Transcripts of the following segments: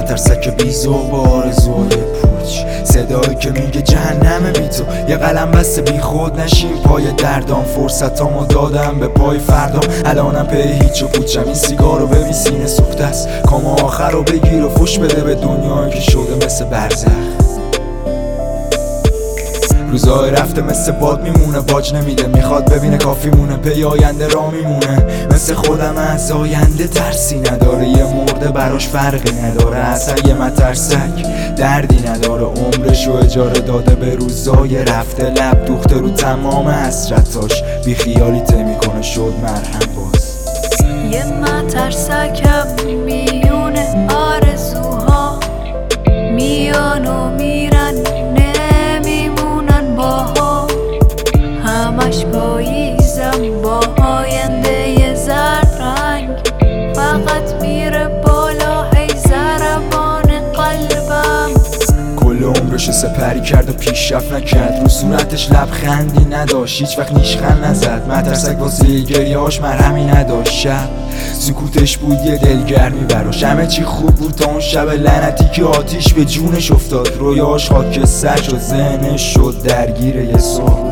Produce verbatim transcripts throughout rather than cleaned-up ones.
مترسک بیزو با آرزوهای پوچ، صدایی که میگه جهنم بی تو. یه قلم بسته بی خود نشیم پای دردام، فرصتامو دادم به پای فردام. الانم پی هیچ و پوچم، این سیگارو ببین سینه سوخته است. کام آخر رو بگیر و فوش بده به دنیایی که شده مثل برزخ. روزای رفته مثل باد میمونه، باج نمیده، میخواد ببینه کافی مونه. پی آینده را میمونه، مثل خودم از آینده ترسی نداره. یه مرده براش فرقی نداره، اصلا یه مترسک دردی نداره. عمرشو اجاره داده به روزای رفته، لب دوخته رو تمام حسرتاش. بی خیالیت میکنه شد مرهم باز. یه مترسکم میونه آرزوها، میان و میرن همش پاییزم با آینده ی زرد رنگ، فقط میره بالا هی ضربان قلبم. کل عمرشو سپری کرد و پیشرفت نکرد، رو صورتش لبخندی نداشت، هیچ وقت نیشخند نزد. مترسک واسه گریه‌هاش مرهمی نداشت. شب سکوتش بود یه دلگرمی براش، همه چی خوب بود تا اون شب لعنتی که آتیش به جونش افتاد. رویاش خاکستر شد، ذهنش شد درگیر یه سوال.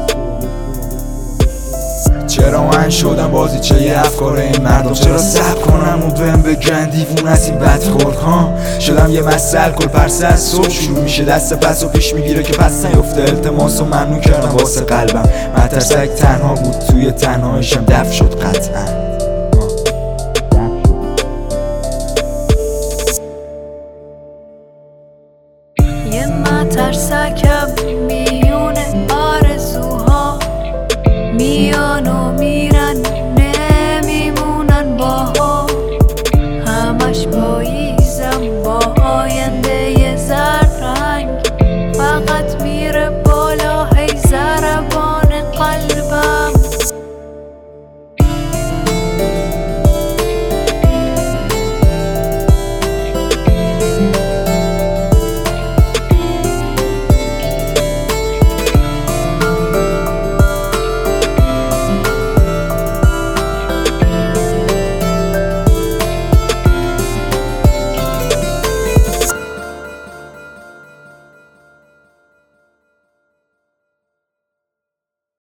چرا من شدم بازی چه یه افکار این مردم؟ چرا صبر کنم و بهم بگن دیوون از این بدخورد ها؟ شدم یه مسئل کل پرسه از صبح شروع میشه، دست پس و پیش میگیره که پس نیفته. التماس و ممنون کردم واسه قلبم، مترسک تنها بود توی تنهاییشم دفع شد قطعا.